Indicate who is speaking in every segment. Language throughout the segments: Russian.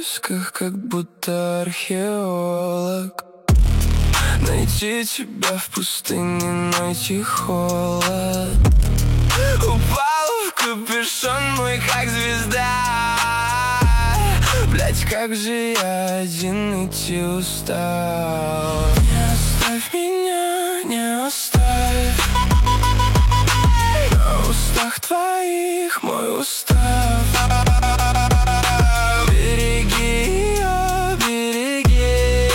Speaker 1: поисках, как будто археолог. Найти тебя в пустыне, найти холод. Упал в капюшон мой, как звезда. Блять, как же я один идти устал. Не оставь меня, не оставь. На устах твоих мой устав. Береги ее, береги.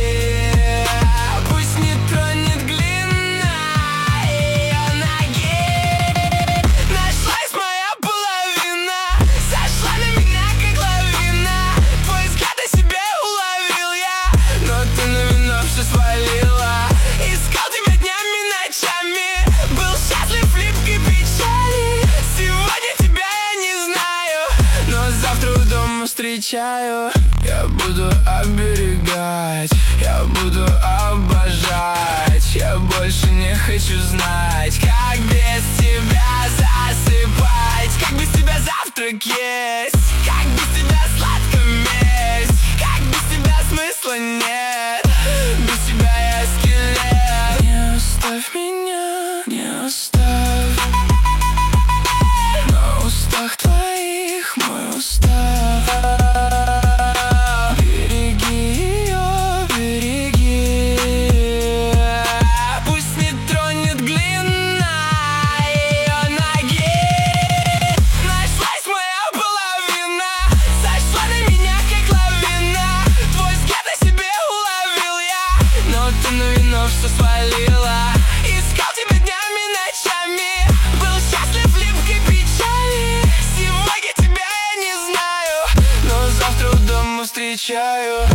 Speaker 1: Пусть не тронет глина ее ноги. Нашлась моя половина, сошла на меня как лавина. Твой взгляд о себе уловил я, но ты на вино все свалила. Искал тебя днями, ночами, был счастлив липкой печали. Сегодня тебя я не знаю, но завтра у дома встречаю. Я буду оберегать, я буду обожать. Я больше не хочу знать, как без тебя засыпать, как без тебя завтрак есть, как без тебя сладко месть, как без тебя смысла нет. Без тебя я скелет. Не оставь меня, не оставь. На устах твоих мой устав. Береги ее, береги. Пусть не тронет глина ее ноги. Нашлась моя половина, сошла на меня как лавина. Твой взгляд о себе уловил я, но ты на вино все свалила. Искал тебя днями, ночами, был счастлив липкой печали. Сегодня тебя я не знаю, но завтра у дома встречаю.